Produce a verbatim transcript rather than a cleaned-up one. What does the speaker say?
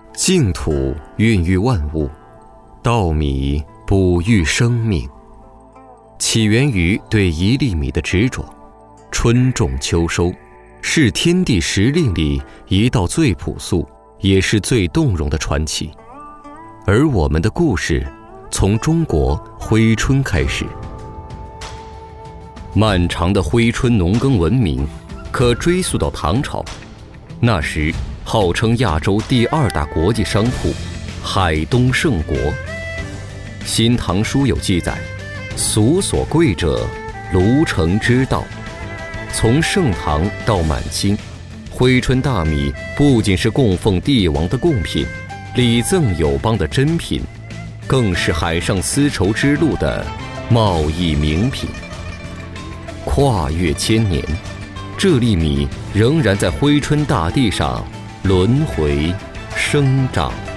净土孕育万物，稻米哺育生命，起源于对一粒米的执着。春种秋收，是天地时令里一道最朴素也是最动容的传奇。而我们的故事从中国挥春开始。漫长的挥春农耕文明可追溯到唐朝，那时号称亚洲第二大国际商铺海东盛国。新唐书有记载，俗所贵者卢城之道。从盛唐到满清，挥春大米不仅是供奉帝王的贡品，礼赠友邦的珍品，更是海上丝绸之路的贸易名品。跨越千年，这粒米仍然在挥春大地上轮回生长。